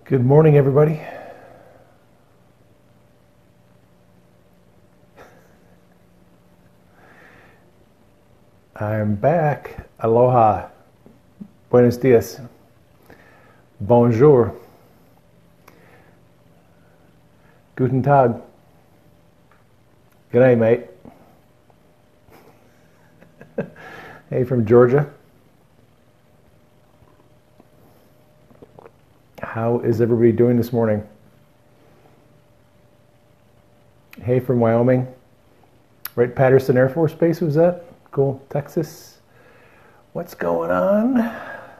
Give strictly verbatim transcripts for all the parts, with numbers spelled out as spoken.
Good morning, everybody. I'm back. Aloha. Buenos dias. Bonjour. Guten Tag. Good day, mate. Hey, from Georgia. How is everybody doing this morning? Hey, from Wyoming. Right, Patterson Air Force Base was that? Cool. Texas. What's going on?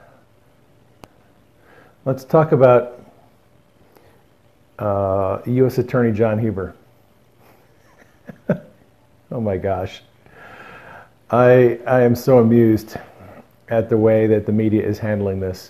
Let's talk about uh, U S Attorney John Huber. Oh my gosh. I, I am so amused at the way that the media is handling this.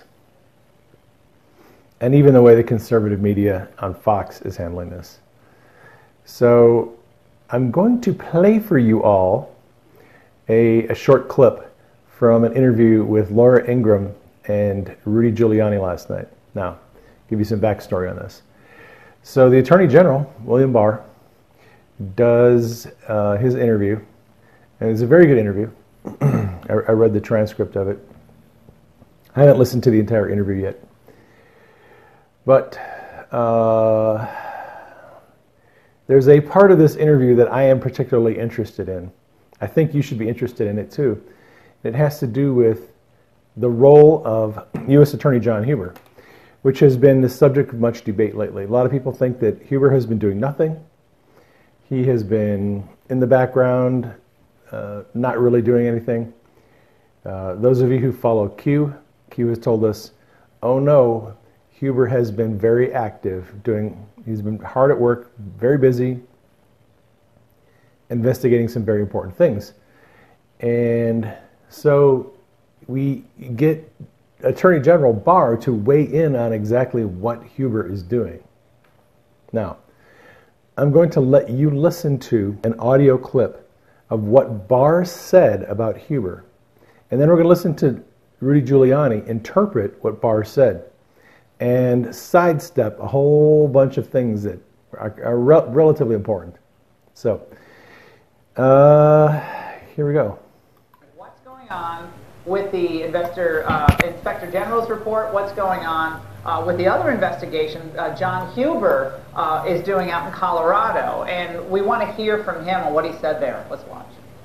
And even the way the conservative media on Fox is handling this. So I'm going to play for you all a, a short clip from an interview with Laura Ingraham and Rudy Giuliani last night. Now, give you some backstory on this. So the Attorney General, William Barr, does uh, his interview, and it's a very good interview. I, I read the transcript of it. I haven't listened to the entire interview yet. But uh, there's a part of this interview that I am particularly interested in. I think you should be interested in it too. It has to do with the role of U S Attorney John Huber, which has been the subject of much debate lately. A lot of people think that Huber has been doing nothing. He has been in the background, uh, not really doing anything. Uh, those of you who follow Q, Q has told us, oh no, Huber has been very active, doing, he's been hard at work, very busy, investigating some very important things. And so we get Attorney General Barr to weigh in on exactly what Huber is doing. Now, I'm going to let you listen to an audio clip of what Barr said about Huber. And then we're going to listen to Rudy Giuliani interpret what Barr said and sidestep a whole bunch of things that are, are re relatively important. So, uh, here we go. What's going on with the investor, uh, Inspector General's report? What's going on uh, with the other investigation uh, John Huber uh, is doing out in Colorado? And we want to hear from him on what he said there. Let's watch.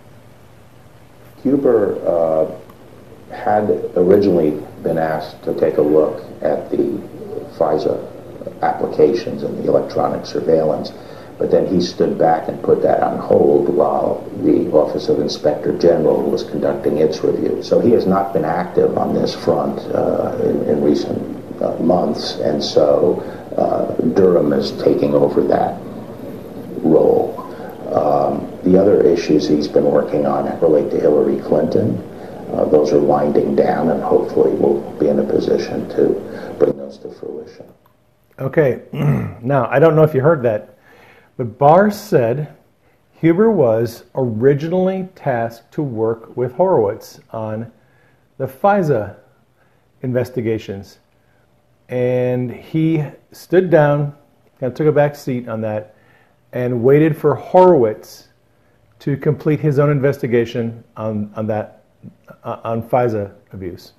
Huber uh, had originally been asked to take a look at the FISA applications and the electronic surveillance, but then he stood back and put that on hold while the Office of Inspector General was conducting its review. So he has not been active on this front uh, in, in recent uh, months, and so uh, Durham is taking over that role. Um, the other issues he's been working on relate to Hillary Clinton. Uh, those are winding down, and hopefully we'll be in a position to bring those to fruition. Okay, now I don't know if you heard that, but Barr said Huber was originally tasked to work with Horowitz on the FISA investigations. And he stood down, kind of took a back seat on that, and waited for Horowitz to complete his own investigation on, on that Uh, on FISA abuse.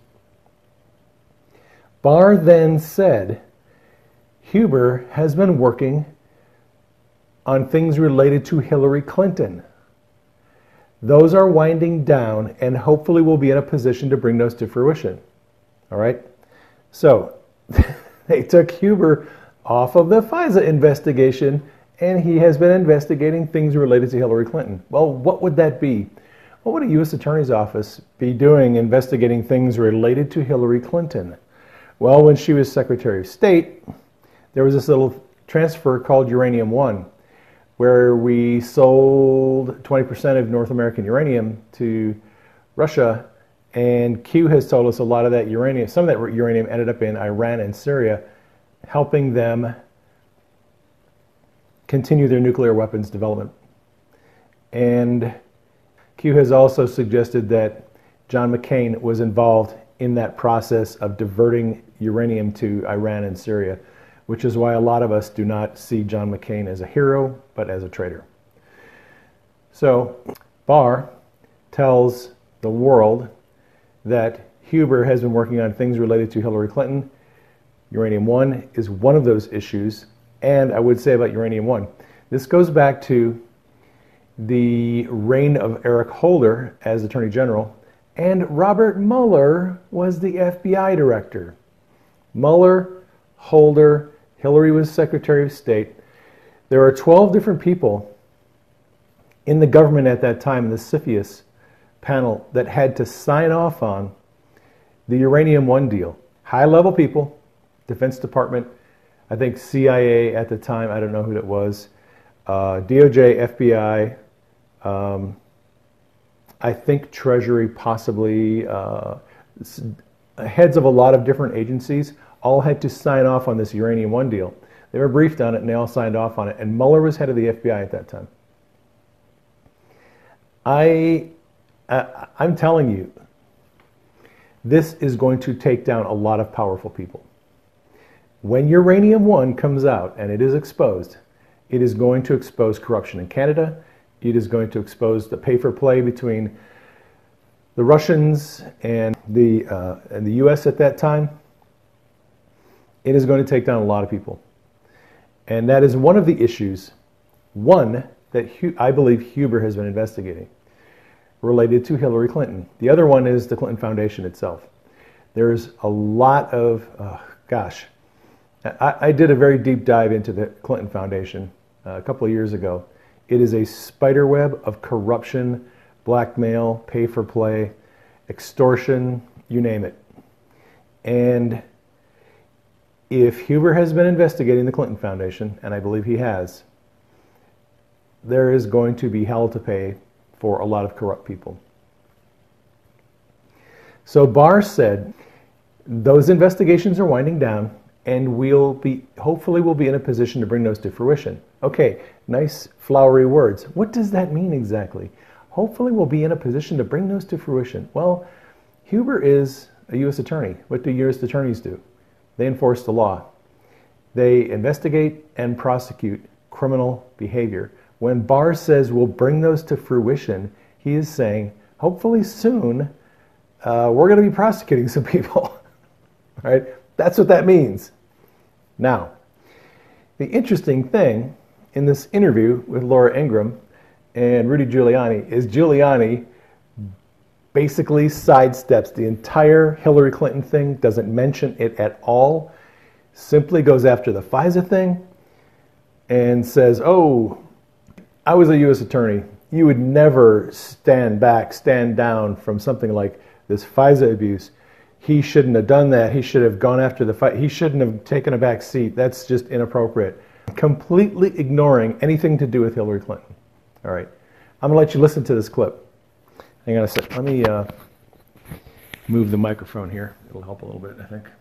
Barr then said Huber has been working on things related to Hillary Clinton. Those are winding down, and hopefully we'll be in a position to bring those to fruition. All right? So they took Huber off of the FISA investigation, and he has been investigating things related to Hillary Clinton. Well, what would that be? What would a U S Attorney's Office be doing investigating things related to Hillary Clinton? Well, when she was Secretary of State, there was this little transfer called Uranium One, where we sold twenty percent of North American uranium to Russia, and Q has told us a lot of that uranium, some of that uranium ended up in Iran and Syria, helping them continue their nuclear weapons development. And Q has also suggested that John McCain was involved in that process of diverting uranium to Iran and Syria. which is why a lot of us do not see John McCain as a hero, but as a traitor. So Barr tells the world that Huber has been working on things related to Hillary Clinton. Uranium One is one of those issues. And I would say about Uranium One, this goes back to the reign of Eric Holder as Attorney General, and Robert Mueller was the F B I director. Mueller, Holder, Hillary was Secretary of State. There are twelve different people in the government at that time, the CFIUS panel, that had to sign off on the Uranium One deal. High-level people, Defense Department, I think C I A at the time, I don't know who it was, uh, D O J, F B I, um, I think Treasury possibly, uh, heads of a lot of different agencies all had to sign off on this Uranium One deal. They were briefed on it and they all signed off on it. And Mueller was head of the F B I at that time. I, uh, I'm telling you, this is going to take down a lot of powerful people. When Uranium One comes out and it is exposed, it is going to expose corruption in Canada. It is going to expose the pay-for-play between the Russians and the, uh, and the U S at that time. It is going to take down a lot of people. And that is one of the issues, one, that Hu- I believe Huber has been investigating, related to Hillary Clinton. The other one is the Clinton Foundation itself. There's a lot of, uh, gosh, I, I did a very deep dive into the Clinton Foundation uh, a couple of years ago. It is a spider web of corruption, blackmail, pay-for-play, extortion, you name it. And if Huber has been investigating the Clinton Foundation, and I believe he has, there is going to be hell to pay for a lot of corrupt people. So Barr said those investigations are winding down, and we'll be, hopefully we'll be in a position to bring those to fruition. Okay, nice flowery words. What does that mean exactly? Hopefully we'll be in a position to bring those to fruition. Well, Huber is a U S attorney. What do U S attorneys do? They enforce the law. They investigate and prosecute criminal behavior. When Barr says we'll bring those to fruition, he is saying, hopefully soon, uh, we're going to be prosecuting some people. All right? That's what that means. Now, the interesting thing in this interview with Laura Ingraham and Rudy Giuliani is Giuliani basically sidesteps the entire Hillary Clinton thing, doesn't mention it at all, simply goes after the FISA thing and says, oh, I was a U S attorney. You would never stand back, stand down from something like this FISA abuse. He shouldn't have done that. He should have gone after the fight. He shouldn't have taken a back seat. That's just inappropriate. Completely ignoring anything to do with Hillary Clinton. All right. I'm going to let you listen to this clip. Hang on a sec. Let me uh, move the microphone here. It'll help a little bit, I think.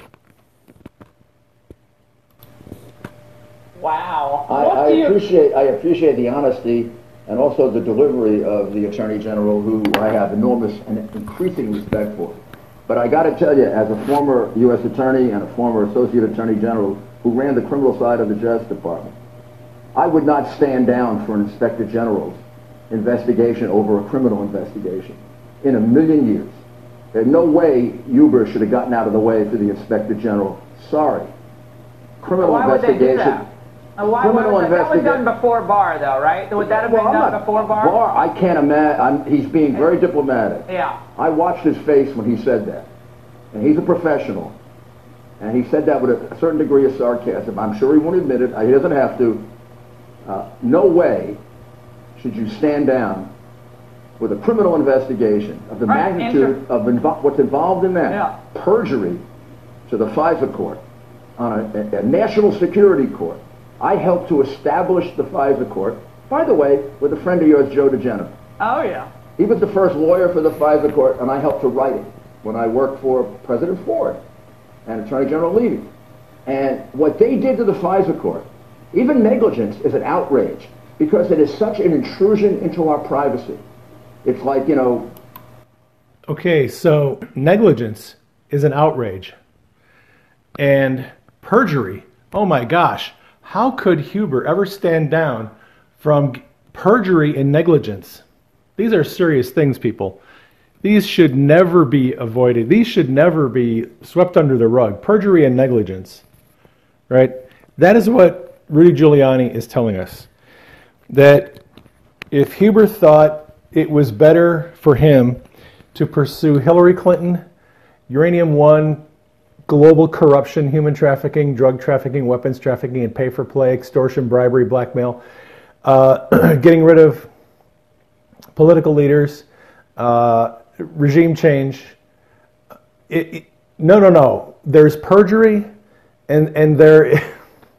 Wow. I, What I do you- appreciate I appreciate the honesty and also the delivery of the Attorney General, who I have enormous and increasing respect for. But I got to tell you, as a former U S attorney and a former Associate Attorney General who ran the criminal side of the Justice Department, I would not stand down for an Inspector General's investigation over a criminal investigation in a million years. There's no way Huber should have gotten out of the way for the Inspector General. Sorry. Criminal Why would they do investigation. that? Uh, Why, why Criminal was that, that was investiga- done before Barr, though, right? Would that have been Well, I'm done not- before Barr? Barr, I can't imagine. He's being very diplomatic. Yeah. I watched his face when he said that. And he's a professional. And he said that with a certain degree of sarcasm. I'm sure he won't admit it. He doesn't have to. Uh, no way should you stand down with a criminal investigation of the Right, magnitude inter- of invo- what's involved in that. Yeah. Perjury to the FISA court, on a, a, a national security court. I helped to establish the FISA court, by the way, with a friend of yours, Joe DeGeneres. Oh, yeah. He was the first lawyer for the FISA court, and I helped to write it when I worked for President Ford and Attorney General Levy. And what they did to the FISA court, even negligence, is an outrage because it is such an intrusion into our privacy. It's like, you know... Okay, so negligence is an outrage. And perjury, Oh my gosh, how could Huber ever stand down from perjury and negligence? These are serious things, people. These should never be avoided. These should never be swept under the rug. Perjury and negligence, right? That is what Rudy Giuliani is telling us. That if Huber thought it was better for him to pursue Hillary Clinton, Uranium One, global corruption, human trafficking, drug trafficking, weapons trafficking, and pay for play, extortion, bribery, blackmail, uh, getting rid of political leaders, uh, regime change. It, it, no, no, no. There's perjury, and and there.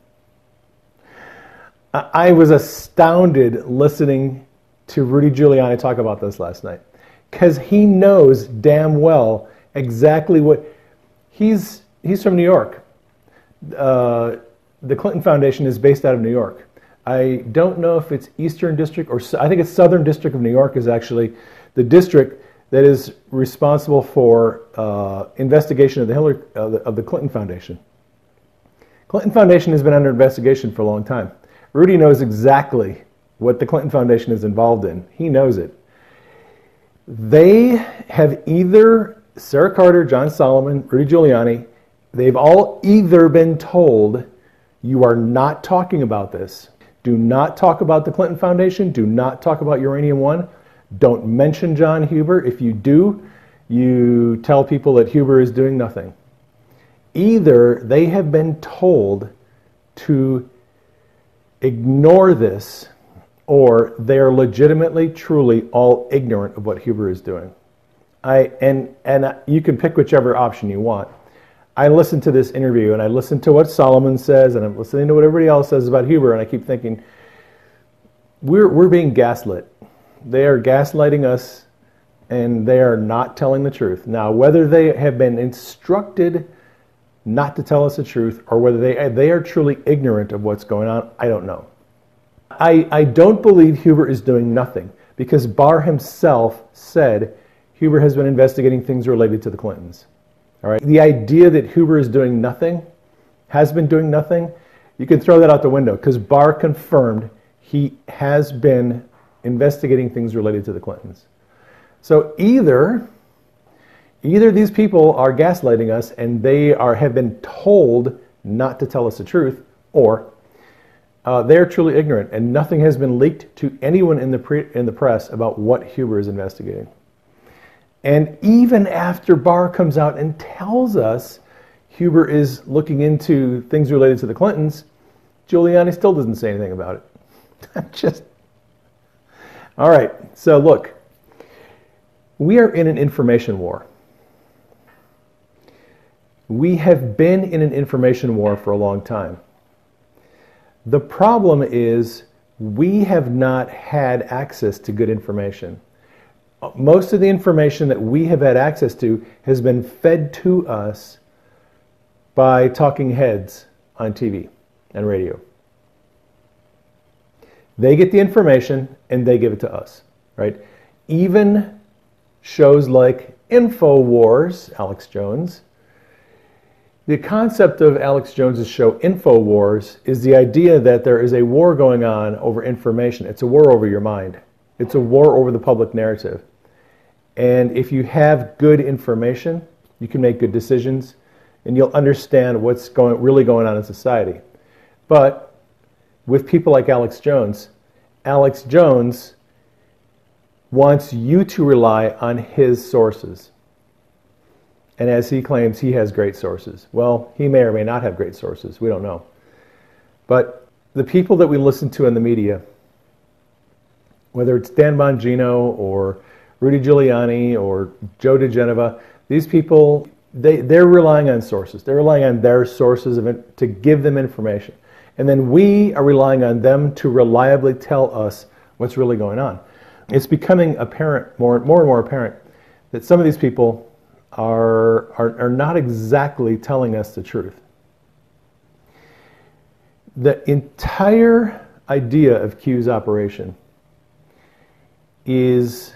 I was astounded listening to Rudy Giuliani talk about this last night, because he knows damn well exactly what he's. He's from New York. Uh, the Clinton Foundation is based out of New York. I don't know if it's Eastern District or I think it's Southern District of New York is actually the district that is responsible for uh, investigation of the Hillary uh, the, of the Clinton Foundation. Clinton Foundation has been under investigation for a long time. Rudy knows exactly what the Clinton Foundation is involved in. He knows it. They have either, Sarah Carter, John Solomon, Rudy Giuliani, they've all either been told, you are not talking about this. Do not talk about the Clinton Foundation. Do not talk about Uranium One. Don't mention John Huber. If you do, you tell people that Huber is doing nothing. Either they have been told to ignore this, or they are legitimately, truly all ignorant of what Huber is doing. I and and you can pick whichever option you want. I listened to this interview and I listened to what Solomon says, and I'm listening to what everybody else says about Huber, and I keep thinking, we're we're being gaslit. They are gaslighting us, and they are not telling the truth. Now, whether they have been instructed not to tell us the truth, or whether they they are truly ignorant of what's going on, I don't know. I, I don't believe Huber is doing nothing, because Barr himself said Huber has been investigating things related to the Clintons. All right. The idea that Huber is doing nothing, has been doing nothing, you can throw that out the window, because Barr confirmed he has been investigating things related to the Clintons. So either either these people are gaslighting us and they are have been told not to tell us the truth, or uh, they are truly ignorant and nothing has been leaked to anyone in the pre- in the press about what Huber is investigating. And even after Barr comes out and tells us Huber is looking into things related to the Clintons, Giuliani still doesn't say anything about it. Just all right. So look, we are in an information war. We have been in an information war for a long time. The problem is we have not had access to good information. Most of the information that we have had access to has been fed to us by talking heads on T V and radio. They get the information and they give it to us, right? Even shows like InfoWars, Alex Jones. The concept of Alex Jones's show InfoWars is the idea that there is a war going on over information. It's a war over your mind. It's a war over the public narrative. And if you have good information, you can make good decisions and you'll understand what's going really going on in society. But with people like Alex Jones, Alex Jones wants you to rely on his sources. And as he claims, he has great sources. Well, he may or may not have great sources. We don't know. But the people that we listen to in the media, whether it's Dan Bongino or Rudy Giuliani or Joe DeGeneva, these people, they, they're relying on sources. They're relying on their sources of it to give them information. And then we are relying on them to reliably tell us what's really going on. It's becoming apparent, more, more and more apparent, that some of these people are, are, are not exactly telling us the truth. The entire idea of Q's operation is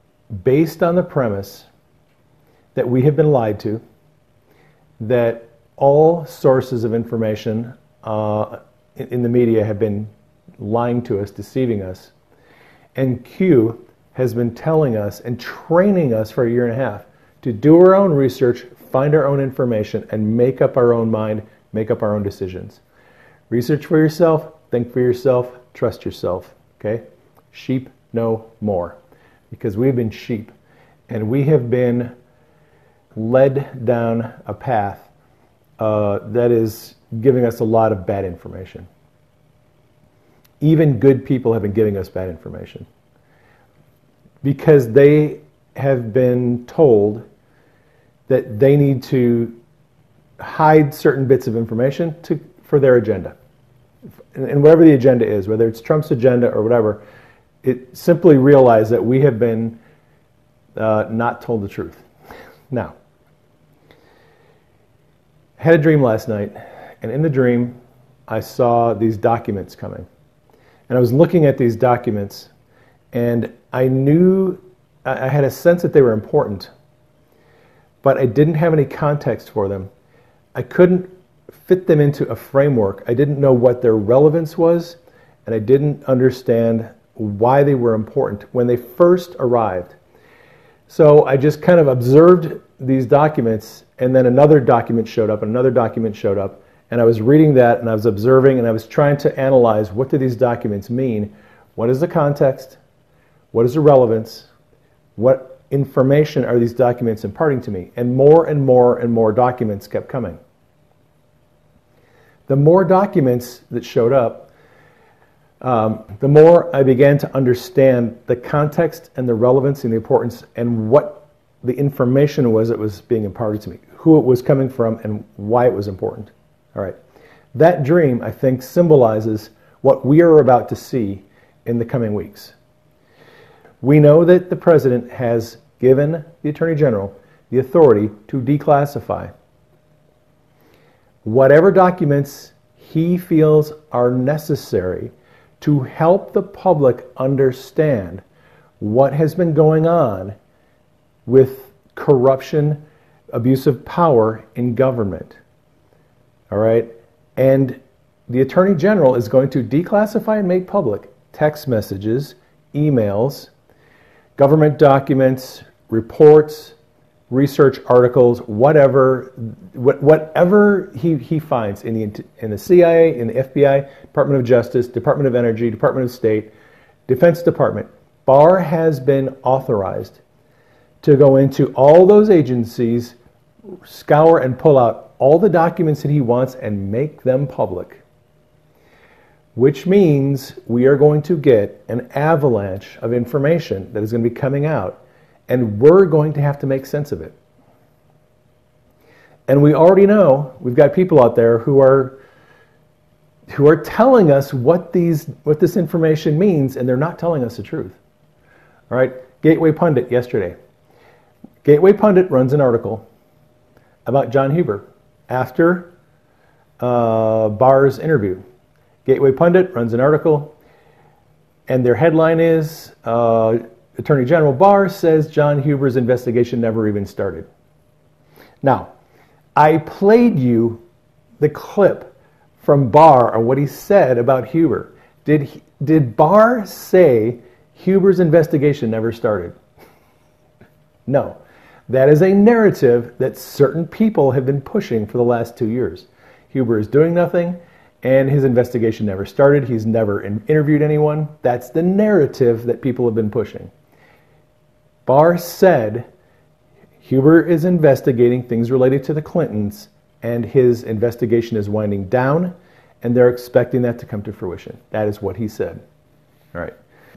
based on the premise that we have been lied to, that all sources of information uh, in, in the media have been lying to us, deceiving us. And Q has been telling us and training us for a year and a half to do our own research, find our own information, and make up our own mind, make up our own decisions. Research for yourself, think for yourself, trust yourself, okay? Sheep know more, because we've been sheep, and we have been led down a path uh, that is giving us a lot of bad information. Even good people have been giving us bad information because they have been told that they need to hide certain bits of information to, for their agenda. And whatever the agenda is, whether it's Trump's agenda or whatever, it simply realize that we have been uh, not told the truth. Now, I had a dream last night, and in the dream, I saw these documents coming. And I was looking at these documents, and I knew, I had a sense that they were important, but I didn't have any context for them. I couldn't fit them into a framework. I didn't know what their relevance was, and I didn't understand why they were important when they first arrived. So I just kind of observed these documents, and then another document showed up, and another document showed up, and I was reading that, and I was observing, and I was trying to analyze, what do these documents mean? What is the context? What is the relevance? What information are these documents imparting to me? And more and more and more documents kept coming. The more documents that showed up, um, the more I began to understand the context and the relevance and the importance and what the information was that was being imparted to me, who it was coming from, and why it was important. All right. That dream, I think, symbolizes what we are about to see in the coming weeks. We know that the President has given the Attorney General the authority to declassify whatever documents he feels are necessary to help the public understand what has been going on with corruption, abuse of power in government. All right? And the Attorney General is going to declassify and make public text messages, emails, government documents, reports, research articles, whatever, whatever he, he finds in the, in the C I A, in the F B I, Department of Justice, Department of Energy, Department of State, Defense Department. Barr has been authorized to go into all those agencies, scour and pull out all the documents that he wants and make them public. Which means we are going to get an avalanche of information that is going to be coming out, and we're going to have to make sense of it. And we already know, we've got people out there who are who are telling us what these what this information means, and they're not telling us the truth. All right, Gateway Pundit yesterday. Gateway Pundit runs an article about John Huber after uh, Barr's interview. Gateway Pundit runs an article, and their headline is, uh, Attorney General Barr says John Huber's investigation never even started. Now, I played you the clip from Barr on what he said about Huber. Did, he, did Barr say Huber's investigation never started? No. That is a narrative that certain people have been pushing for the last two years. Huber is doing nothing, and his investigation never started. He's never in- interviewed anyone. That's the narrative that people have been pushing. Barr said Huber is investigating things related to the Clintons, and his investigation is winding down, and they're expecting that to come to fruition. That is what he said. All right.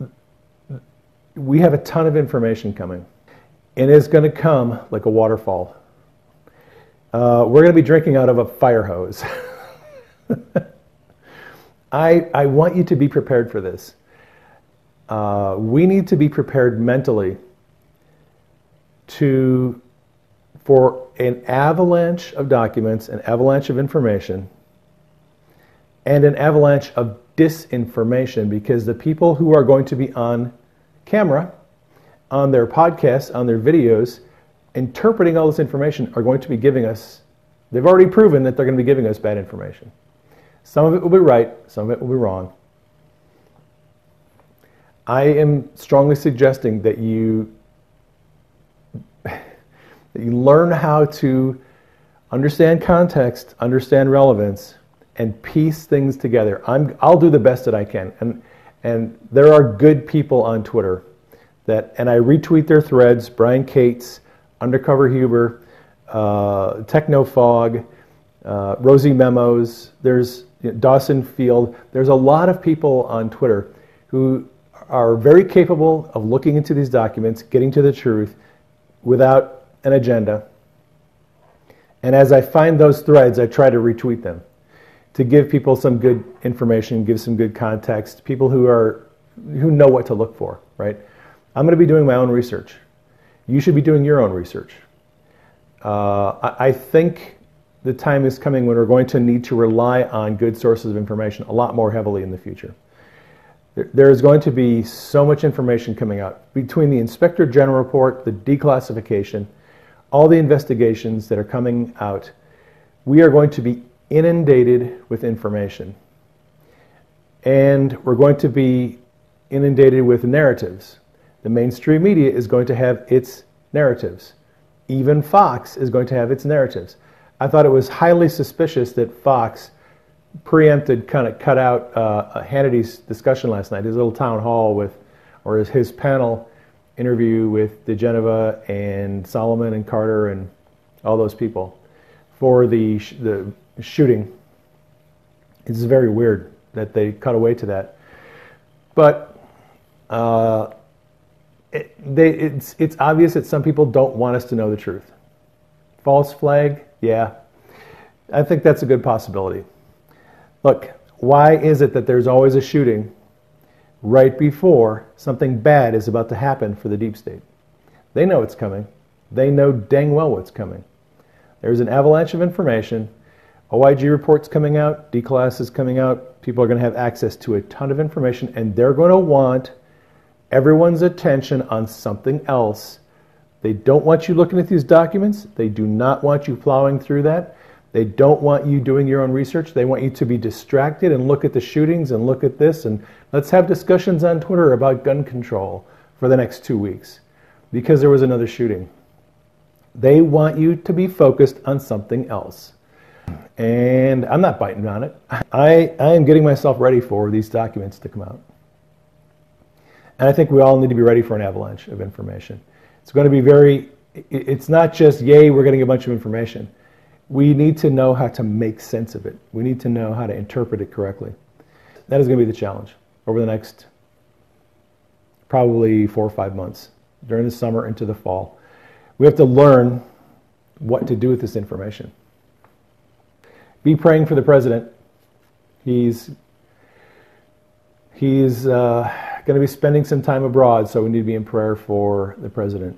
We have a ton of information coming, and it's going to come like a waterfall. Uh, we're going to be drinking out of a fire hose. I, I want you to be prepared for this. Uh, we need to be prepared mentally to for an avalanche of documents, an avalanche of information, and an avalanche of disinformation, because the people who are going to be on camera, on their podcasts, on their videos, interpreting all this information are going to be giving us They've already proven that they're going to be giving us bad information. Some of it will be right, some of it will be wrong. I am strongly suggesting that you that you learn how to understand context, understand relevance, and piece things together. I'm, I'll do the best that I can. And, and there are good people on Twitter that, and I retweet their threads, Brian Cates, Undercover Huber, uh, Technofog, uh, Rosie Memos, there's you know, Dawson Field. There's a lot of people on Twitter who are very capable of looking into these documents, getting to the truth without an agenda. And as I find those threads, I try to retweet them to give people some good information, give some good context, people who are who know what to look for, right? I'm going to be doing my own research. You should be doing your own research. Uh, I, I think the time is coming when we're going to need to rely on good sources of information a lot more heavily in the future. There is going to be so much information coming out between the Inspector General report, the declassification, all the investigations that are coming out. We are going to be inundated with information. And we're going to be inundated with narratives. The mainstream media is going to have its narratives. Even Fox is going to have its narratives. I thought it was highly suspicious that Fox preempted, kind of cut out uh, Hannity's discussion last night, his little town hall with, or his, his panel interview with DeGeneva and Solomon and Carter and all those people for the sh the shooting. It's very weird that they cut away to that, but uh, it, they, it's it's obvious that some people don't want us to know the truth. False flag, yeah, I think that's a good possibility. Look, why is it that there's always a shooting right before something bad is about to happen for the deep state? They know it's coming. They know dang well what's coming. There's an avalanche of information. O I G reports coming out, D-Class is coming out. People are going to have access to a ton of information, and they're going to want everyone's attention on something else. They don't want you looking at these documents. They do not want you plowing through that. They don't want you doing your own research. They want you to be distracted and look at the shootings and look at this, and let's have discussions on Twitter about gun control for the next two weeks because there was another shooting. They want you to be focused on something else. And I'm not biting on it. I, I am getting myself ready for these documents to come out. And I think we all need to be ready for an avalanche of information. It's going to be very, it's not just, yay, we're getting a bunch of information. We need to know how to make sense of it. We need to know how to interpret it correctly. That is going to be the challenge over the next probably four or five months, during the summer into the fall. We have to learn what to do with this information. Be praying for the president. He's, he's uh, going to be spending some time abroad, so we need to be in prayer for the president.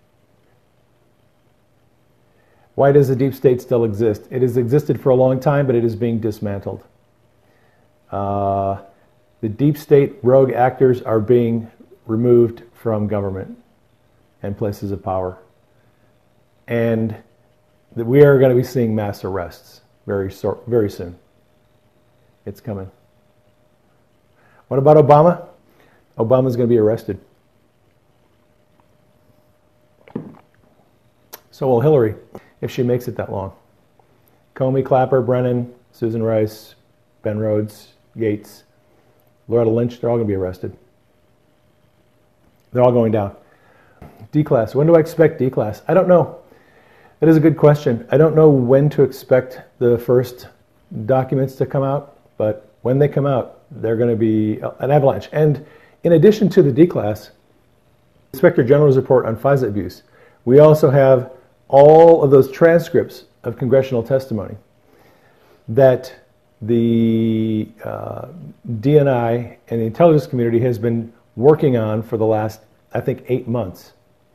Why does the deep state still exist? It has existed for a long time, but it is being dismantled. Uh, the deep state rogue actors are being removed from government and places of power. And that we are going to be seeing mass arrests very, so, very soon. It's coming. What about Obama? Obama's going to be arrested. So will Hillary, if she makes it that long. Comey, Clapper, Brennan, Susan Rice, Ben Rhodes, Yates, Loretta Lynch, they're all going to be arrested. They're all going down. D-Class, when do I expect D-Class? I don't know. That is a good question. I don't know when to expect the first documents to come out, but when they come out, they're going to be an avalanche. And in addition to the D-Class, Inspector General's report on FISA abuse, we also have all of those transcripts of congressional testimony that the uh, D N I and the intelligence community has been working on for the last, I think, eight months.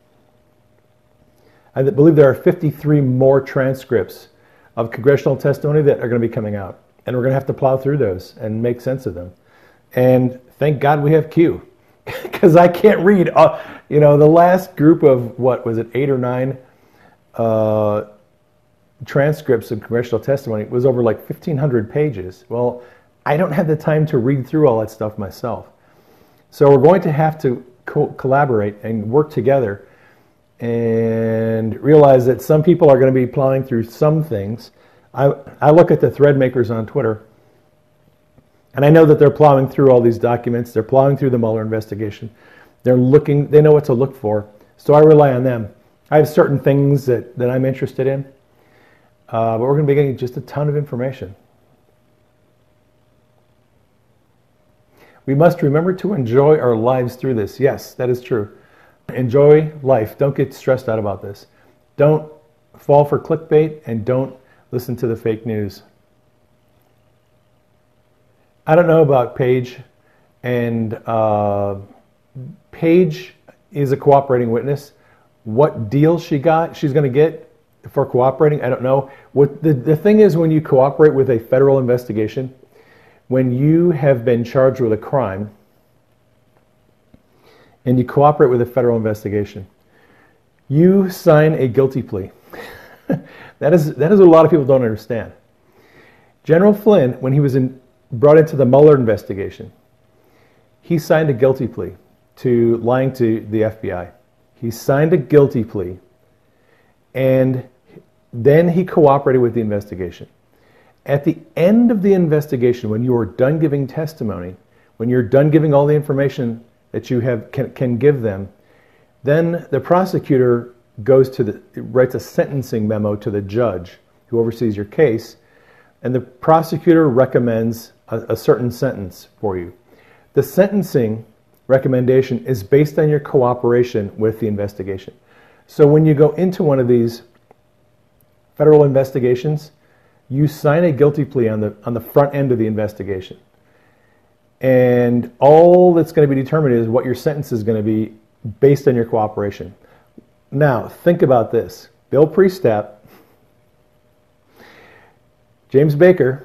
I believe there are fifty-three more transcripts of congressional testimony that are going to be coming out. And we're going to have to plow through those and make sense of them. And thank God we have Q, because I can't read. Uh, you know, the last group of, what was it, eight or nine uh, transcripts of congressional testimony was over like fifteen hundred pages. Well, I don't have the time to read through all that stuff myself. So we're going to have to co collaborate and work together and realize that some people are going to be plowing through some things. I, I look at the thread makers on Twitter, and I know that they're plowing through all these documents. They're plowing through the Mueller investigation. They're looking, they know what to look for. So I rely on them. I have certain things that, that I'm interested in, uh, but we're going to be getting just a ton of information. We must remember to enjoy our lives through this. Yes, that is true. Enjoy life. Don't get stressed out about this. Don't fall for clickbait, and don't listen to the fake news. I don't know about Paige, and uh, Paige is a cooperating witness. What deal she got, she's going to get for cooperating, I don't know. What the, the thing is, when you cooperate with a federal investigation, when you have been charged with a crime and you cooperate with a federal investigation, you sign a guilty plea. that is that is what a lot of people don't understand. General Flynn, when he was in, brought into the Mueller investigation, he signed a guilty plea to lying to the F B I. He signed a guilty plea, and then he cooperated with the investigation. At the end of the investigation, when you are done giving testimony, when you're done giving all the information that you have can, can give them, then the prosecutor goes to the writes a sentencing memo to the judge who oversees your case, and the prosecutor recommends a, a certain sentence for you. The sentencing recommendation is based on your cooperation with the investigation. So when you go into one of these federal investigations, you sign a guilty plea on the on the front end of the investigation. And all that's going to be determined is what your sentence is going to be based on your cooperation. Now, think about this. Bill Priestap, James Baker,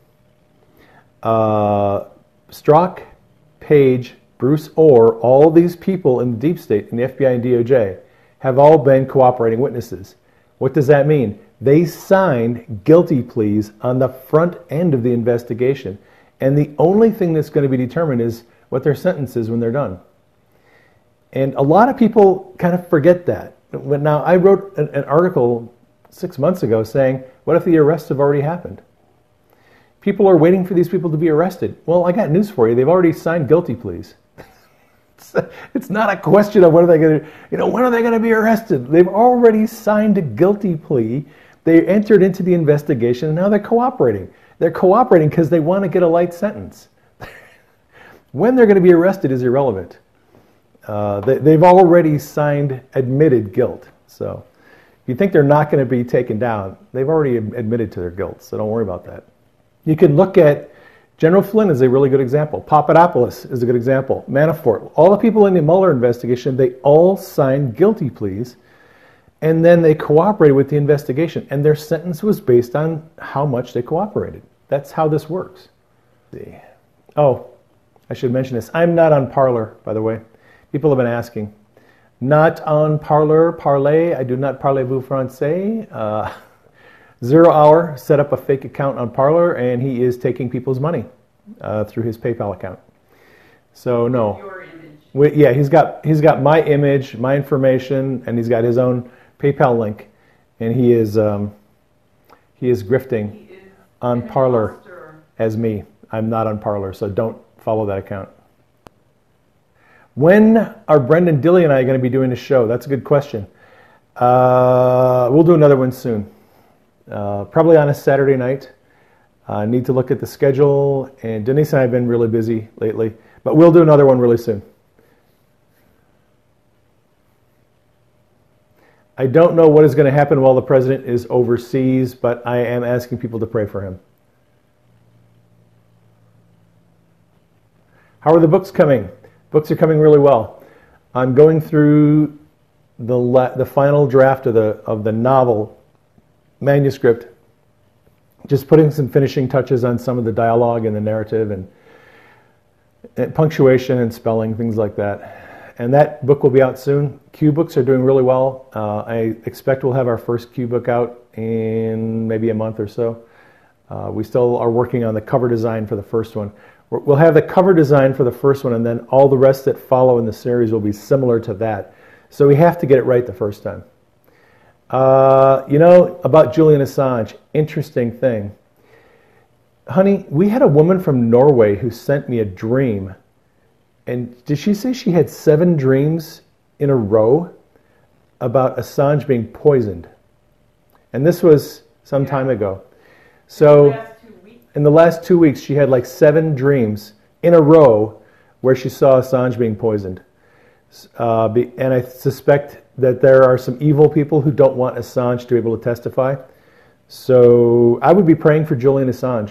uh, Strzok, Page, Bruce Orr, all these people in the deep state, in the F B I and D O J, have all been cooperating witnesses. What does that mean? They signed guilty pleas on the front end of the investigation. And the only thing that's going to be determined is what their sentence is when they're done. And a lot of people kind of forget that. Now, I wrote an, an article six months ago saying, what if the arrests have already happened? People are waiting for these people to be arrested. Well, I got news for you. They've already signed guilty pleas. it's, it's not a question of when are they going to, you know, when are they going to be arrested? They've already signed a guilty plea. They entered into the investigation, and now they're cooperating. They're cooperating because they want to get a light sentence. When they're going to be arrested is irrelevant. Uh, they, they've already signed admitted guilt. So if you think they're not going to be taken down, they've already admitted to their guilt, so don't worry about that. You can look at General Flynn is a really good example. Papadopoulos is a good example. Manafort. All the people in the Mueller investigation, they all signed guilty pleas, and then they cooperated with the investigation, and their sentence was based on how much they cooperated. That's how this works. Let's see. Oh, I should mention this. I'm not on Parler, by the way. People have been asking. Not on Parler, Parler. I do not parlez-vous français. Uh, Zero Hour set up a fake account on Parler, and he is taking people's money uh, through his PayPal account. So no. Your image. We, yeah, he's got he's got my image, my information, and he's got his own PayPal link, and he is um, he is grifting He is on an Parler imposter. as me. I'm not on Parler, so don't follow that account. When are Brendan Dilley and I going to be doing a show? That's a good question. Uh, we'll do another one soon. Uh, probably on a Saturday night. I uh, need to look at the schedule, and Denise and I have been really busy lately, but we'll do another one really soon. I don't know what is going to happen while the president is overseas, but I am asking people to pray for him. How are the books coming? Books are coming really well. I'm going through the la the final draft of the of the novel manuscript, just putting some finishing touches on some of the dialogue and the narrative and, and punctuation and spelling, things like that. And that book will be out soon. Q books are doing really well. Uh, I expect we'll have our first Q book out in maybe a month or so. Uh, we still are working on the cover design for the first one. We're, we'll have the cover design for the first one, and then all the rest that follow in the series will be similar to that. So we have to get it right the first time. Uh, you know, about Julian Assange, interesting thing. Honey, we had a woman from Norway who sent me a dream. And did she say she had seven dreams in a row about Assange being poisoned? And this was some yeah. time ago. So in the last two weeks, she had like seven dreams in a row where she saw Assange being poisoned. Uh, be, and I suspect that there are some evil people who don't want Assange to be able to testify. So I would be praying for Julian Assange.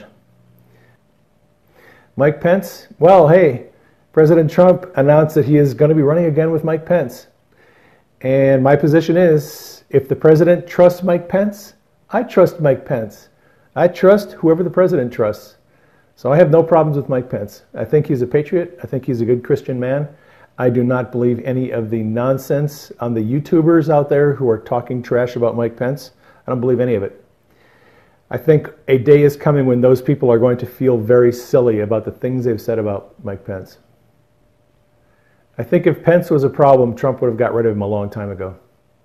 Mike Pence, well, hey, President Trump announced that he is going to be running again with Mike Pence. And my position is, if the president trusts Mike Pence, I trust Mike Pence. I trust whoever the president trusts. So I have no problems with Mike Pence. I think he's a patriot. I think he's a good Christian man. I do not believe any of the nonsense on the YouTubers out there who are talking trash about Mike Pence. I don't believe any of it. I think a day is coming when those people are going to feel very silly about the things they've said about Mike Pence. I think if Pence was a problem, Trump would have got rid of him a long time ago.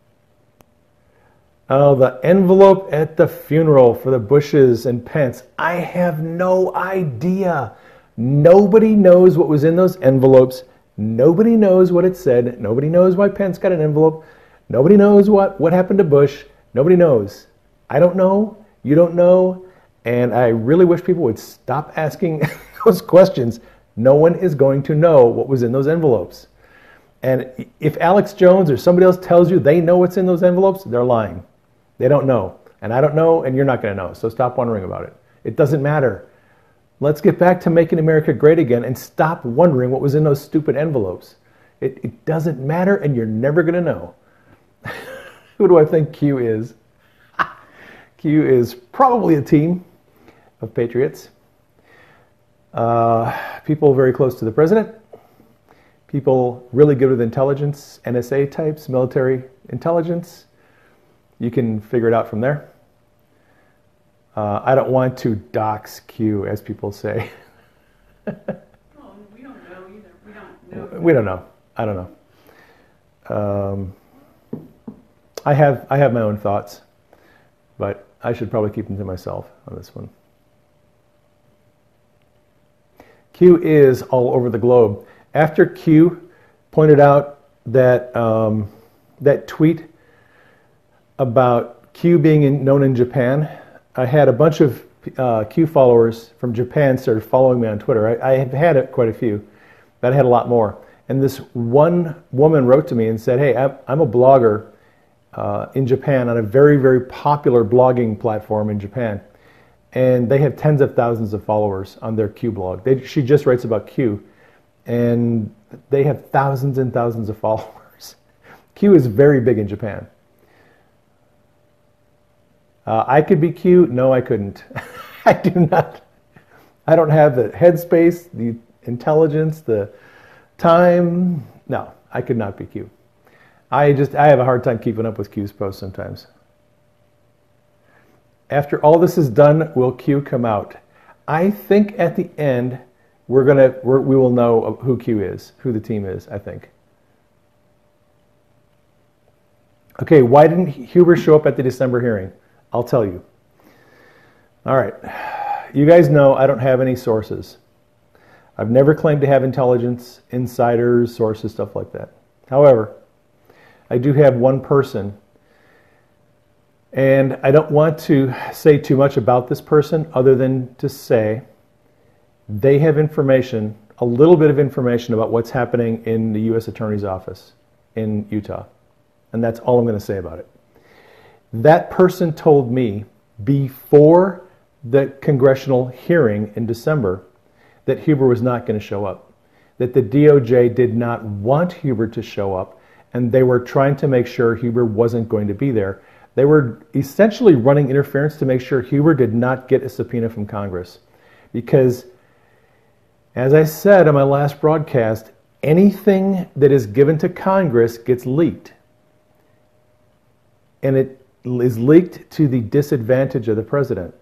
Oh, the envelope at the funeral for the Bushes and Pence. I have no idea. Nobody knows what was in those envelopes. Nobody knows what it said. Nobody knows why Pence got an envelope. Nobody knows what, what happened to Bush. Nobody knows. I don't know. You don't know. And I really wish people would stop asking those questions. No one is going to know what was in those envelopes. And if Alex Jones or somebody else tells you they know what's in those envelopes, they're lying. They don't know. And I don't know, and you're not going to know. So stop wondering about it. It doesn't matter. Let's get back to making America great again and stop wondering what was in those stupid envelopes. It, it doesn't matter, and you're never going to know. Who do I think Q is? Q is probably a team of patriots. Uh, people very close to the president. People really good with intelligence, N S A types, military intelligence. You can figure it out from there. Uh, I don't want to dox Q, as people say. Well, we don't know either. We don't know. We don't know. I don't know. Um, I have I have my own thoughts, but I should probably keep them to myself on this one. Q is all over the globe. After Q pointed out that um, that tweet about Q being in, known in Japan, I had a bunch of uh, Q followers from Japan started following me on Twitter. I, I have had quite a few, but I had a lot more. And this one woman wrote to me and said, hey, I'm, I'm a blogger uh, in Japan on a very, very popular blogging platform in Japan. And they have tens of thousands of followers on their Q blog. They, she just writes about Q. And they have thousands and thousands of followers. Q is very big in Japan. Uh, I could be Q. No, I couldn't. I do not. I don't have the headspace, the intelligence, the time. No, I could not be Q. I just, I have a hard time keeping up with Q's posts sometimes. After all this is done, will Q come out? I think at the end, we're gonna, we're, we will know who Q is, who the team is, I think. Okay, why didn't Huber show up at the December hearing? I'll tell you. All right, you guys know I don't have any sources. I've never claimed to have intelligence, insiders, sources, stuff like that. However, I do have one person, and I don't want to say too much about this person other than to say they have information, a little bit of information about what's happening in the U S Attorney's Office in Utah. And that's all I'm going to say about it. That person told me before the congressional hearing in December that Huber was not going to show up, that the D O J did not want Huber to show up, and they were trying to make sure Huber wasn't going to be there. They were essentially running interference to make sure Huber did not get a subpoena from Congress. Because, as I said on my last broadcast, anything that is given to Congress gets leaked. And it is leaked to the disadvantage of the president.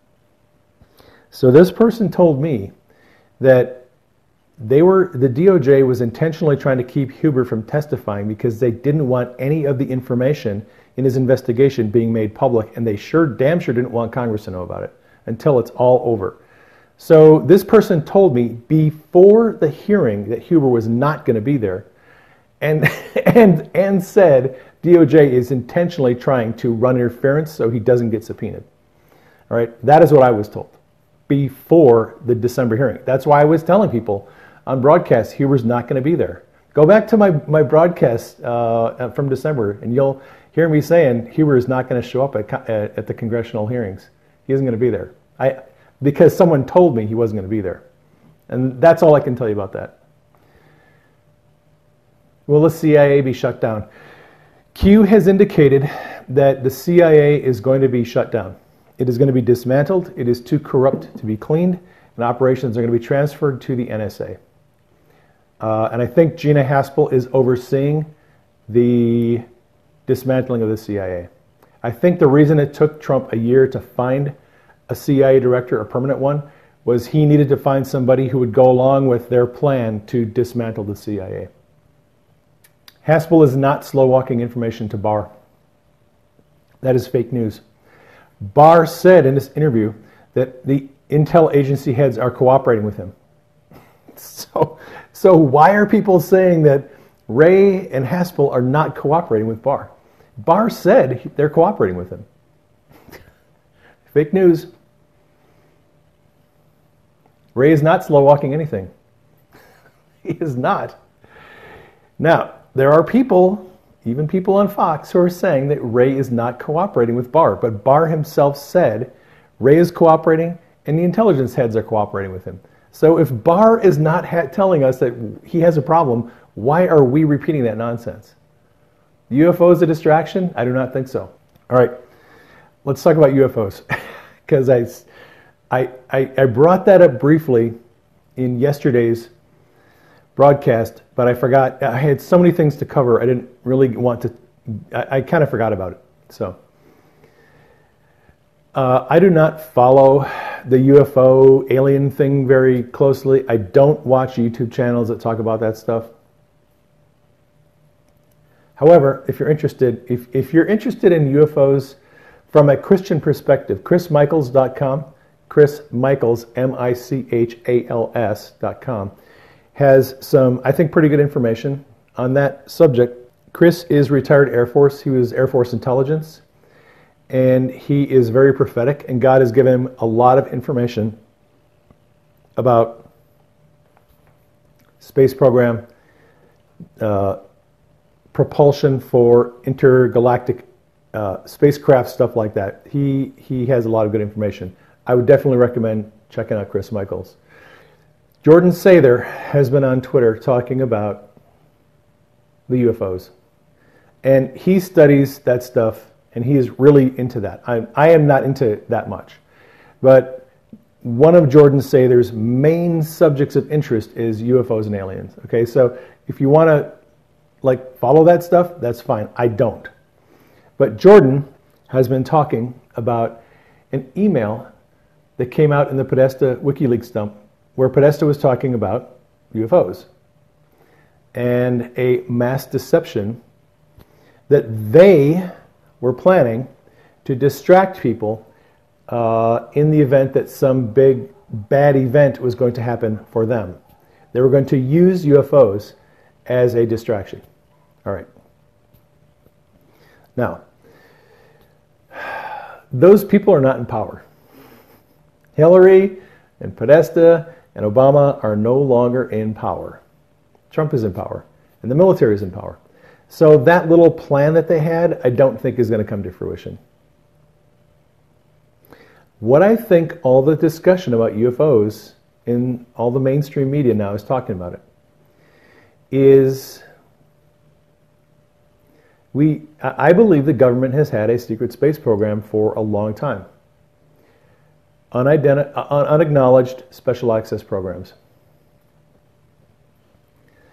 So this person told me that they were, the D O J was intentionally trying to keep Huber from testifying because they didn't want any of the information in his investigation being made public, and they sure, damn sure didn't want Congress to know about it until it's all over. So this person told me before the hearing that Huber was not going to be there, and, and, and said D O J is intentionally trying to run interference so he doesn't get subpoenaed. All right, that is what I was told before the December hearing. That's why I was telling people on broadcast Huber's not going to be there. Go back to my, my broadcast uh, from December, and you'll hear me saying Huber is not going to show up at, at, at the congressional hearings. He isn't going to be there. I, because someone told me he wasn't going to be there. And that's all I can tell you about that. Will the C I A be shut down? Q has indicated that the C I A is going to be shut down. It is going to be dismantled. It is too corrupt to be cleaned, and operations are going to be transferred to the N S A. Uh, and I think Gina Haspel is overseeing the dismantling of the C I A. I think the reason it took Trump a year to find a C I A director, a permanent one, was he needed to find somebody who would go along with their plan to dismantle the C I A. Haspel is not slow-walking information to Barr. That is fake news. Barr said in this interview that the intel agency heads are cooperating with him. So, so why are people saying that Wray and Haspel are not cooperating with Barr? Barr said they're cooperating with him. Fake news. Wray is not slow-walking anything. He is not. Now, there are people, even people on Fox, who are saying that Wray is not cooperating with Barr. But Barr himself said Wray is cooperating and the intelligence heads are cooperating with him. So if Barr is not ha- telling us that he has a problem, why are we repeating that nonsense? The U F O is a distraction? I do not think so. All right, let's talk about U F Os. Because I, I, I brought that up briefly in yesterday's broadcast, but I forgot. I had so many things to cover. I didn't really want to, I, I kind of forgot about it. So uh, I do not follow the U F O alien thing very closely. I don't watch YouTube channels that talk about that stuff. However, if you're interested, if, if you're interested in U F Os from a Christian perspective, chris michaels dot com, Chris Michaels, M I C H A L S dot com, has some, I think, pretty good information on that subject. Chris is retired Air Force. He was Air Force intelligence, and he is very prophetic, and God has given him a lot of information about space program, uh, propulsion for intergalactic uh, spacecraft, stuff like that. He, he has a lot of good information. I would definitely recommend checking out Chris Michaels. Jordan Sather has been on Twitter talking about the U F Os. And he studies that stuff, and he is really into that. I, I am not into that much. But one of Jordan Sather's main subjects of interest is U F Os and aliens. Okay, so if you want to like follow that stuff, that's fine. I don't. But Jordan has been talking about an email that came out in the Podesta WikiLeaks dump, where Podesta was talking about U F Os and a mass deception that they were planning to distract people uh, in the event that some big bad event was going to happen for them. They were going to use U F Os as a distraction. All right. Now, those people are not in power. Hillary and Podesta and Obama are no longer in power. Trump is in power, and the military is in power. So that little plan that they had, I don't think is going to come to fruition. What I think all the discussion about U F Os in all the mainstream media now is talking about it is we, I believe the government has had a secret space program for a long time. Unidenti- unacknowledged special access programs.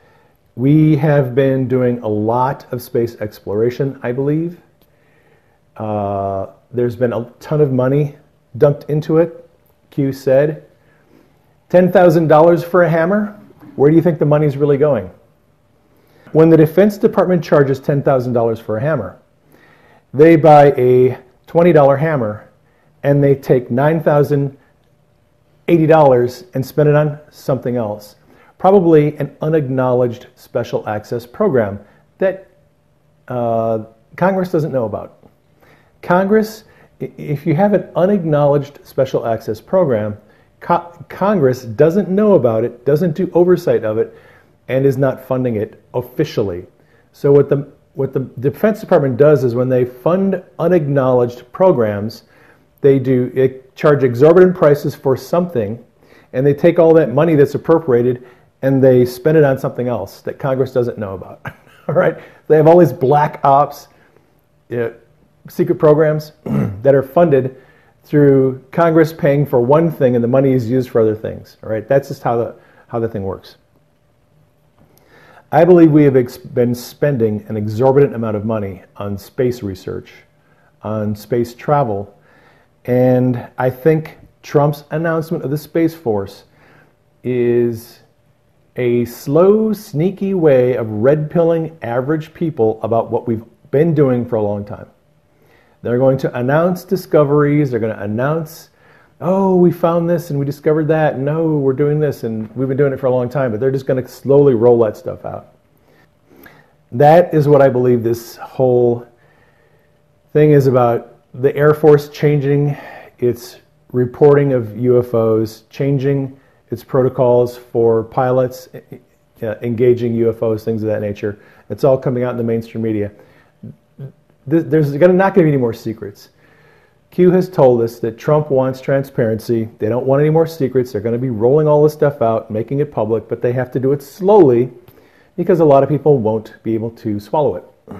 We have been doing a lot of space exploration, I believe. Uh, there's been a ton of money dumped into it. Q said, ten thousand dollars for a hammer? Where do you think the money's really going? When the Defense Department charges ten thousand dollars for a hammer, they buy a twenty dollar hammer and they take nine thousand eighty dollars and spend it on something else. Probably an unacknowledged special access program that uh, Congress doesn't know about. Congress, if you have an unacknowledged special access program, Co- Congress doesn't know about it, doesn't do oversight of it, and is not funding it officially. So what the what the Defense Department does is when they fund unacknowledged programs, they do it, charge exorbitant prices for something, and they take all that money that's appropriated and they spend it on something else that Congress doesn't know about. All right, they have all these black ops, you know, secret programs that are funded through Congress paying for one thing and the money is used for other things. All right, that's just how the how the thing works. I believe we have ex- been spending an exorbitant amount of money on space research, on space travel, and I think Trump's announcement of the Space Force is a slow, sneaky way of red-pilling average people about what we've been doing for a long time. They're going to announce discoveries, they're going to announce, oh, we found this and we discovered that, and no, we're doing this and we've been doing it for a long time, but they're just going to slowly roll that stuff out. That is what I believe this whole thing is about. The Air Force changing its reporting of U F Os, changing its protocols for pilots uh, engaging U F Os, things of that nature. It's all coming out in the mainstream media. There's gonna, not going to be any more secrets. Q has told us that Trump wants transparency. They don't want any more secrets. They're going to be rolling all this stuff out, making it public, but they have to do it slowly because a lot of people won't be able to swallow it.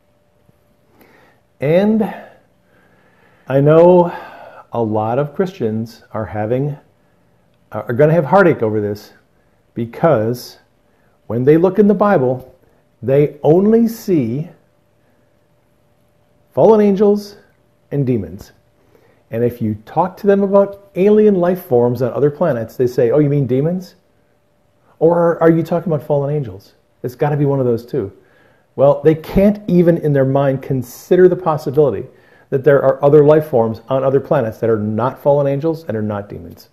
And I know a lot of Christians are having, are going to have heartache over this because when they look in the Bible, they only see fallen angels and demons. And if you talk to them about alien life forms on other planets, they say, oh, you mean demons? Or are you talking about fallen angels? It's got to be one of those two. Well, they can't even in their mind consider the possibility that there are other life forms on other planets that are not fallen angels and are not demons.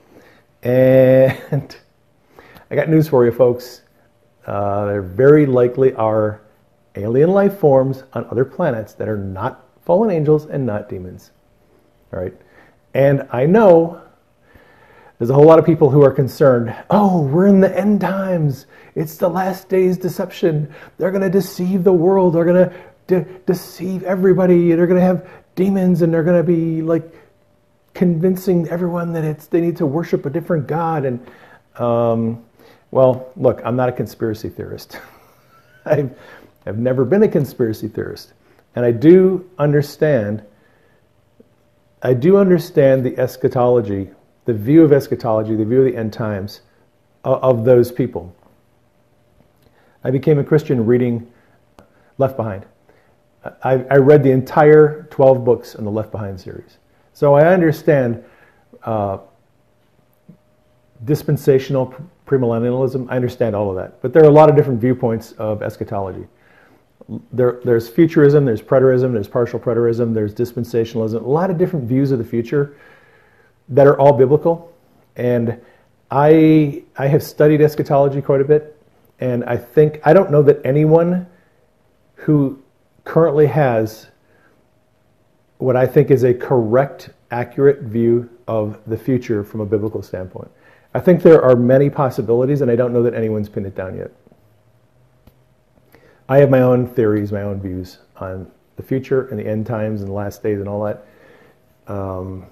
And I got news for you, folks. Uh, there very likely are alien life forms on other planets that are not fallen angels and not demons. All right. And I know there's a whole lot of people who are concerned. Oh, we're in the end times. It's the last days deception. They're going to deceive the world. They're going to de- deceive everybody. They're going to have demons and they're going to be like convincing everyone that it's they need to worship a different God. And um, well, look, I'm not a conspiracy theorist. I've I've never been a conspiracy theorist. And I do understand, I do understand the eschatology, the view of eschatology, the view of the end times of, of those people. I became a Christian reading Left Behind. I, I read the entire twelve books in the Left Behind series. So I understand uh, dispensational premillennialism. I understand all of that. But there are a lot of different viewpoints of eschatology. There, there's futurism, there's preterism, there's partial preterism, there's dispensationalism, a lot of different views of the future that are all biblical. And I, I have studied eschatology quite a bit, and I think, I don't know that anyone who currently has what I think is a correct, accurate view of the future from a biblical standpoint. I think there are many possibilities, and I don't know that anyone's pinned it down yet. I have my own theories, my own views on the future and the end times and the last days and all that. Um,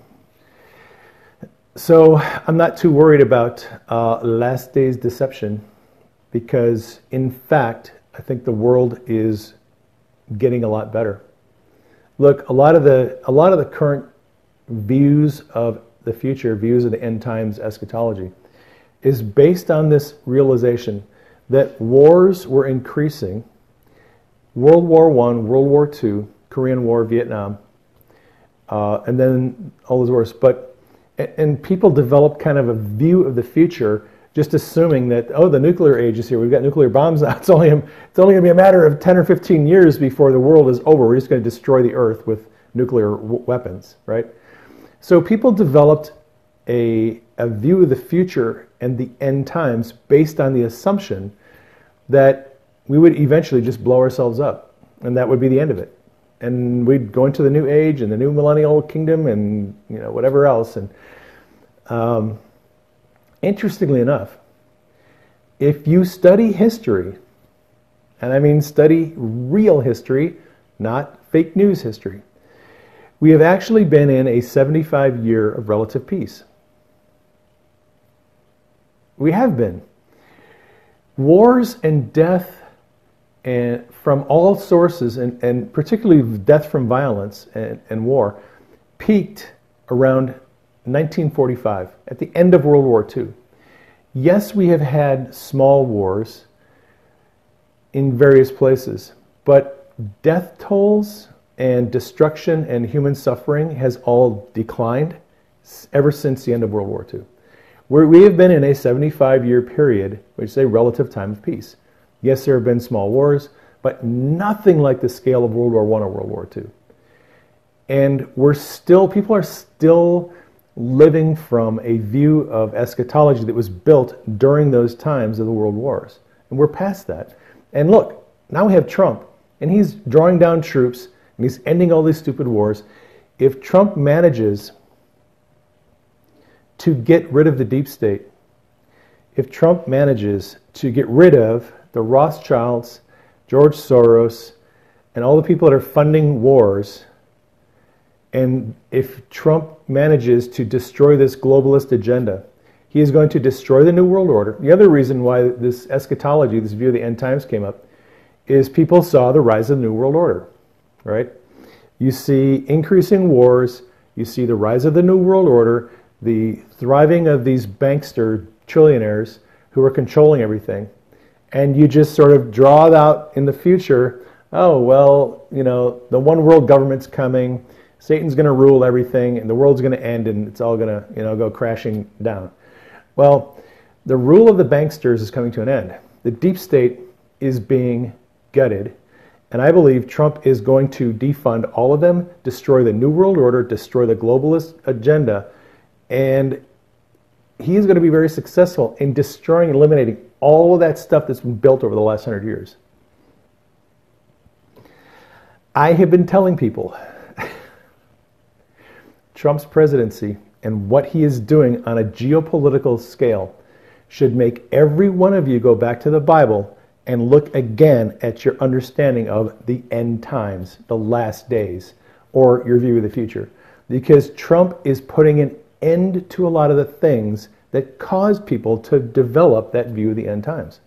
so I'm not too worried about uh, last days deception because, in fact, I think the world is getting a lot better. Look, a lot of the a lot of the current views of the future, views of the end times eschatology, is based on this realization that wars were increasing. World War One, World War Two, Korean War, Vietnam, uh, and then all those wars. But and people develop kind of a view of the future, just assuming that, oh, the nuclear age is here. We've got nuclear bombs now. It's only it's only going to be a matter of ten or fifteen years before the world is over. We're just going to destroy the earth with nuclear w- weapons, right? So people developed a a view of the future and the end times based on the assumption that we would eventually just blow ourselves up, and that would be the end of it. And we'd go into the new age and the new millennial kingdom and, you know, whatever else. And um, interestingly enough, if you study history, and I mean study real history, not fake news history, we have actually been in a seventy-five year of relative peace. We have been. Wars and death and from all sources, and, and particularly death from violence and, and war, peaked around nineteen forty-five, at the end of World War Two. Yes, we have had small wars in various places, but death tolls and destruction and human suffering has all declined ever since the end of World War Two. We're, we have been in a seventy-five year period, which is a relative time of peace. Yes, there have been small wars, but nothing like the scale of World War One or World War Two. And we're still, people are still living from a view of eschatology that was built during those times of the world wars. And we're past that. And look, now we have Trump, and he's drawing down troops, and he's ending all these stupid wars. If Trump manages to get rid of the deep state, if Trump manages to get rid of the Rothschilds, George Soros, and all the people that are funding wars, and if Trump manages to destroy this globalist agenda, he is going to destroy the New World Order. The other reason why this eschatology, this view of the end times came up, is people saw the rise of the New World Order, right? You see increasing wars, you see the rise of the New World Order, the thriving of these bankster trillionaires who are controlling everything. And you just sort of draw out in the future, oh, well, you know, the one world government's coming, Satan's going to rule everything, and the world's going to end, and it's all going to, you know, go crashing down. Well, the rule of the banksters is coming to an end. The deep state is being gutted, and I believe Trump is going to defund all of them, destroy the New World Order, destroy the globalist agenda, and he is going to be very successful in destroying and eliminating all of that stuff that's been built over the last hundred years. I have been telling people Trump's presidency and what he is doing on a geopolitical scale should make every one of you go back to the Bible and look again at your understanding of the end times, the last days, or your view of the future. Because Trump is putting an end to a lot of the things that cause people to develop that view of the end times.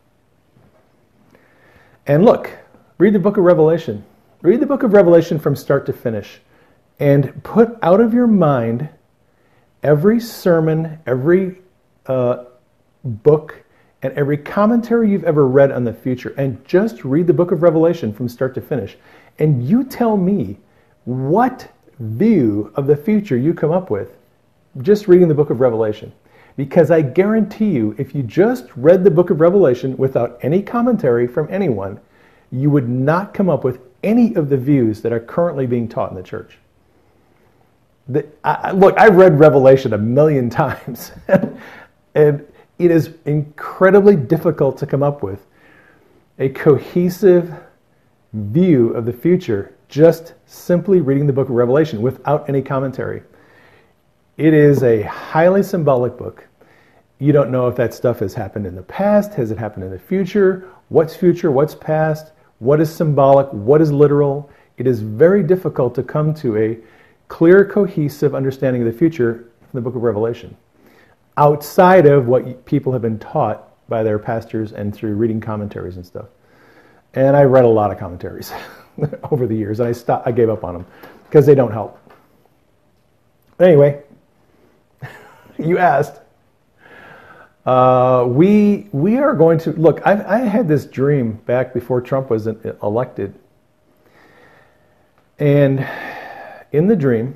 And look, read the book of Revelation. Read the book of Revelation from start to finish, and put out of your mind every sermon, every uh, book, and every commentary you've ever read on the future, and just read the book of Revelation from start to finish. And you tell me what view of the future you come up with just reading the book of Revelation. Because I guarantee you, if you just read the book of Revelation without any commentary from anyone, you would not come up with any of the views that are currently being taught in the church. The, I, look, I've read Revelation a million times, and it is incredibly difficult to come up with a cohesive view of the future just simply reading the book of Revelation without any commentary. It is a highly symbolic book. You don't know if that stuff has happened in the past, has it happened in the future, what's future, what's past, what is symbolic, what is literal. It is very difficult to come to a clear, cohesive understanding of the future from the book of Revelation, outside of what people have been taught by their pastors and through reading commentaries and stuff. And I read a lot of commentaries over the years, and I stopped, I gave up on them because they don't help. Anyway, you asked. Uh, we we are going to look. I, I had this dream back before Trump was elected, And in the dream,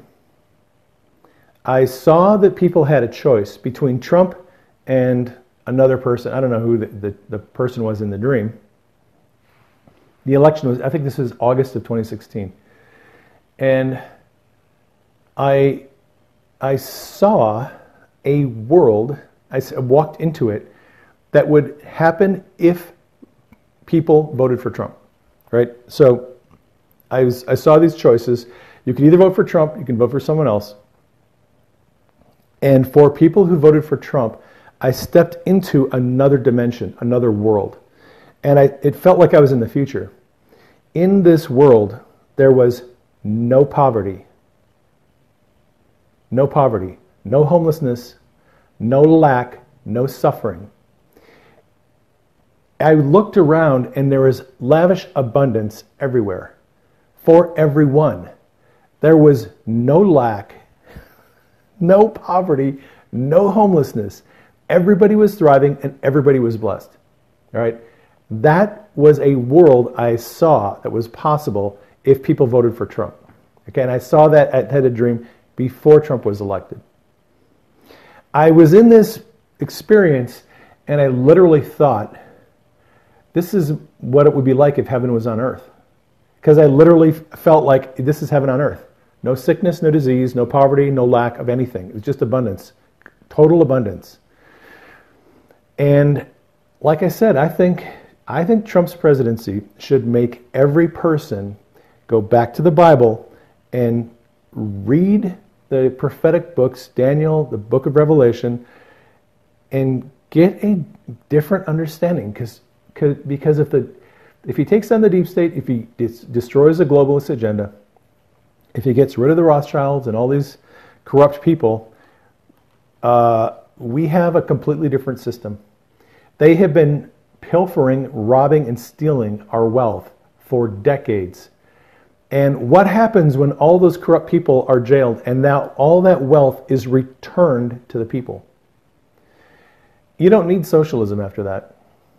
I saw that people had a choice between Trump and another person. I don't know who the, the, the person was in the dream. The election was, I think this was August of twenty sixteen. And I, I saw a world, I walked into it, that would happen if people voted for Trump, right? So I, was, I saw these choices. You can either vote for Trump, you can vote for someone else. And for people who voted for Trump, I stepped into another dimension, another world. And I, it felt like I was in the future. In this world, there was no poverty, no poverty, no homelessness, no lack, no suffering. I looked around and there was lavish abundance everywhere, for everyone. There was no lack, no poverty, no homelessness. Everybody was thriving and everybody was blessed. All right? That was a world I saw that was possible if people voted for Trump. Okay, and I saw that at Had a Dream before Trump was elected. I was in this experience and I literally thought, this is what it would be like if heaven was on earth. Because I literally felt like this is heaven on earth. No sickness, no disease, no poverty, no lack of anything. It was just abundance, total abundance. And like I said, I think I think Trump's presidency should make every person go back to the Bible and read the prophetic books, Daniel, the book of Revelation, and get a different understanding. Because because if the if he takes on the deep state, if he dis- destroys the globalist agenda, if he gets rid of the Rothschilds and all these corrupt people, uh, we have a completely different system. They have been pilfering, robbing, and stealing our wealth for decades. And what happens when all those corrupt people are jailed and now all that wealth is returned to the people? You don't need socialism after that.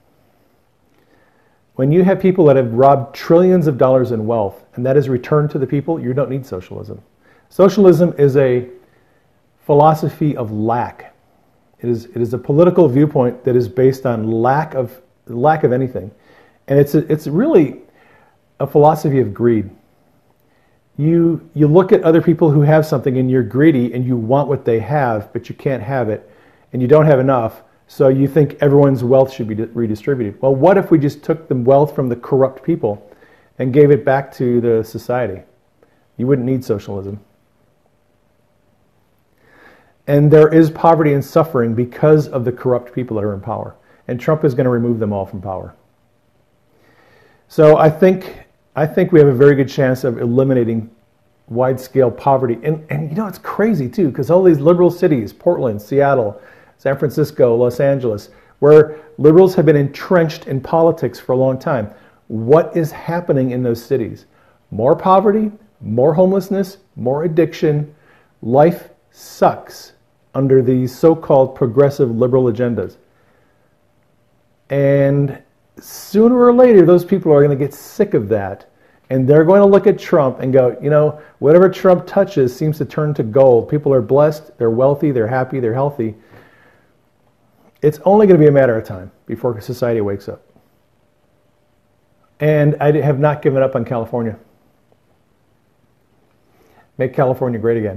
When you have people that have robbed trillions of dollars in wealth and that is returned to the people, you don't need socialism. Socialism is a philosophy of lack. It is, it is a political viewpoint that is based on lack of lack of anything. And it's a, it's really a philosophy of greed. You you look at other people who have something and you're greedy and you want what they have, but you can't have it and you don't have enough, so you think everyone's wealth should be redistributed. Well, what if we just took the wealth from the corrupt people and gave it back to the society? You wouldn't need socialism. And there is poverty and suffering because of the corrupt people that are in power. And Trump is going to remove them all from power. So I think I think we have a very good chance of eliminating wide-scale poverty. And, and you know, it's crazy, too, because all these liberal cities, Portland, Seattle, San Francisco, Los Angeles, where liberals have been entrenched in politics for a long time. What is happening in those cities? More poverty, more homelessness, more addiction. Life sucks under these so-called progressive liberal agendas. And sooner or later, those people are going to get sick of that. And they're going to look at Trump and go, you know, whatever Trump touches seems to turn to gold. People are blessed, they're wealthy, they're happy, they're healthy. It's only going to be a matter of time before society wakes up. And I have not given up on California. Make California great again.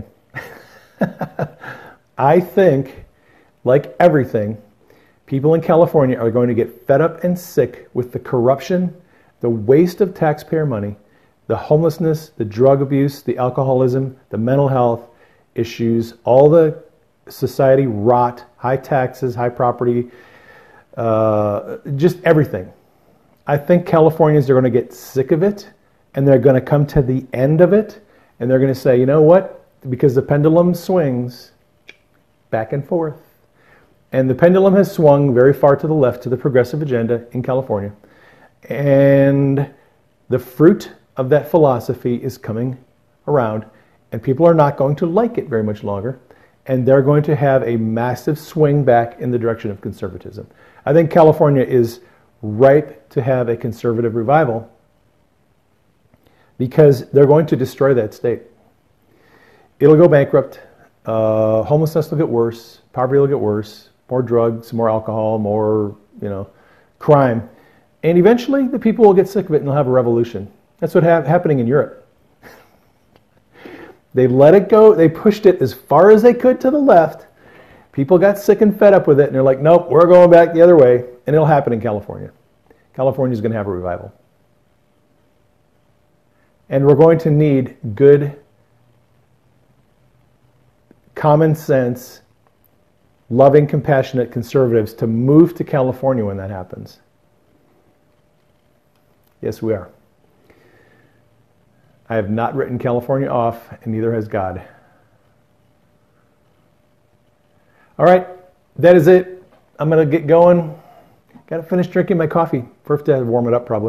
I think, like everything, people in California are going to get fed up and sick with the corruption, the waste of taxpayer money, the homelessness, the drug abuse, the alcoholism, the mental health issues, all the society rot, high taxes, high property, uh, just everything. I think Californians are going to get sick of it, and they're going to come to the end of it, and they're going to say, you know what? Because the pendulum swings back and forth. And the pendulum has swung very far to the left to the progressive agenda in California. And the fruit of that philosophy is coming around, and people are not going to like it very much longer, and they're going to have a massive swing back in the direction of conservatism. I think California is ripe to have a conservative revival because they're going to destroy that state. It'll go bankrupt. Uh, homelessness will get worse. Poverty will get worse. More drugs, more alcohol, more, you know, crime. And eventually the people will get sick of it and they'll have a revolution. That's what's ha- happening in Europe. They let it go. They pushed it as far as they could to the left. People got sick and fed up with it, and they're like, nope, we're going back the other way. And it'll happen in California. California's going to have a revival. And we're going to need good, common sense, loving, compassionate conservatives to move to California when that happens. Yes, we are. I have not written California off, and neither has God. All right, that is it. I'm going to get going. Got to finish drinking my coffee. First, I have to warm it up, probably.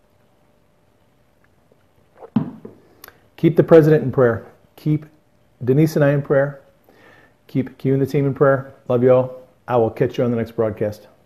Keep the president in prayer. Keep Denise and I in prayer. Keep Q and the team in prayer. Love you all. I will catch you on the next broadcast.